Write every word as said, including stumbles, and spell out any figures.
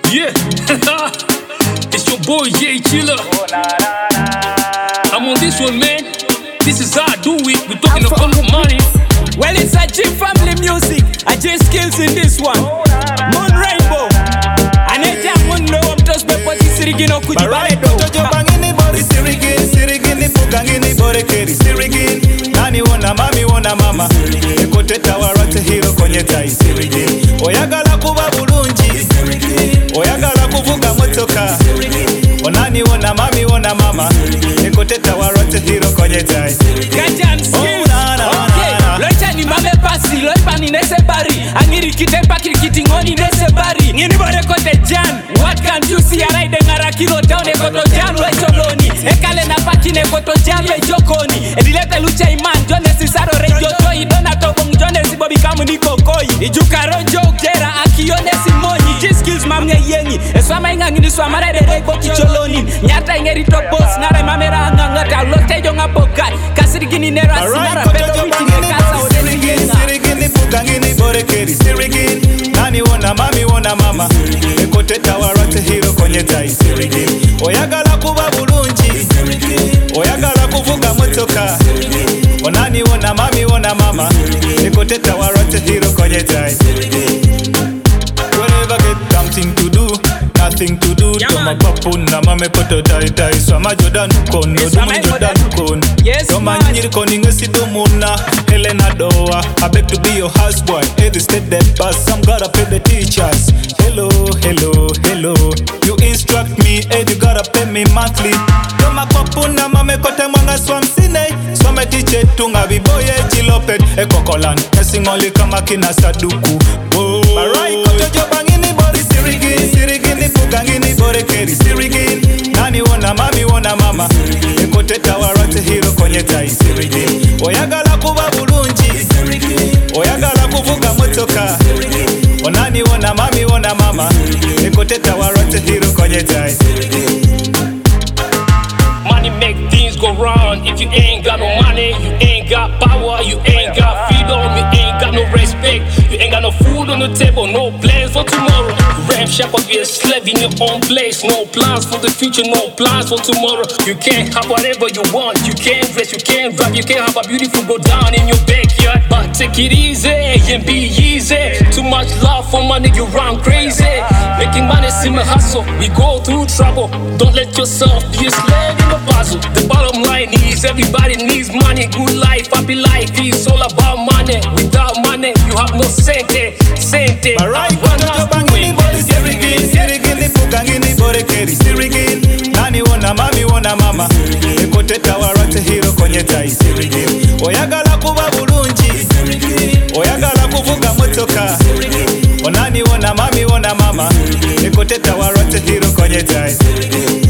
Yeah, it's your boy Jay Chiller. I'm on this one, man. This is how I do it. We're talking about money. Well, it's a G family music. I J skills in this one. Moon Rainbow. And I just want to know I'm just before this sirigin or could you buy it? Sirigin, sirigin, pugangini borekeri. Sirigin, nani wona mami wona mama. Ekoteta warate hiro konye tai. Sirigin, oyagala kuba bulungi. Oyagala kuvuga motoka. Onani wona mami wona mama. Ekoteta warate hiro konye tai. Gajan skills. Okay, locha ni mame pasi, loipa ni nese bari. Angiri kite pakiri kiti ngoni nese bari. Ngini bore kote jan. What can you see? I ride ngara kilo down e koto jan we choloni. Ekale na paki ne koto jan we jokoni. Edilete lucha iman jone sisaro rejo toi. Dona tobong jone si bobi kamu ni kokoi. Ijukaro joke jera akiyone si monyi. G-skills mamnya yenyi. Eswama inga ngini swama re re boki choloni. Nyata ingeri to boss nare mamera angangata. Lote jonga pokat. Kasiri gini nera sinara pedo witine kasa odesi gina. Sirigin, pugangini borekeri. Sirigin, nani wona mami wona mama. Ekoteta warate hiro konye tai. Sirigin, oyagala kuba bulungi. Oyagala kuvuga motoka. Onani wona mami wona mama. Ekoteta warate hiro konye tai. Whenever get something to do, nothing to do. Yeah, Toma man. papu na mame koto tai tai. Swama jodan kono, Yes, dumu man. jodan kono. Yes, Toma man. nyiri koni ngesi dumuna. Helena doa, I beg to be your houseboy. Every step that bus, I'm gotta pay the teachers. Hello, hello, hello. You instruct me, and you gotta pay me monthly. Toma papu na mame kote mwanga swamsine. Swame tiche tunga biboye jilopet. Eko kolan, esingoli kama kina saduku. Whoa. Marai koto jobangini bori sirigin. Sirigin, pugangini borekeri. Sirigin, nani wona mami wona mama. Ekoteta warate hiro konye tai. Sirigin, oyagala kuba bulungi. Oyagala kuvuga motoka. Onani wona mami wona mama. Ekoteta warate hiro konye tai. Money make things go round. If you ain't got no money, you ain't got power, you ain't got freedom, you ain't got no respect, you ain't got no food on the table, no plans for tomorrow. Ramp shack or be a slave in your own place. No plans for the future, no plans for tomorrow. You can't have whatever you want, you can't dress, you can't rap, you can't have a beautiful go down in your backyard. But take it easy and be easy. Too much love for money, you run crazy. Making money seem a hustle, we go through trouble. Don't let yourself be a slave in the puzzle. The bottom line is everybody needs money. Good life, happy life is all about money. Without money, you have no sente, sente. Marai koto jobangini bori sirigin. Sirigin, pugangini borekeri. Sirigin, nani wona mami wona mama. Ekoteta warate hiro konye tai. Sirigin, oyagala kuba bulungi. Oyagala kuvuga motoka. Onani wona mami wona mama. Ekoteta warate hiro konye tai.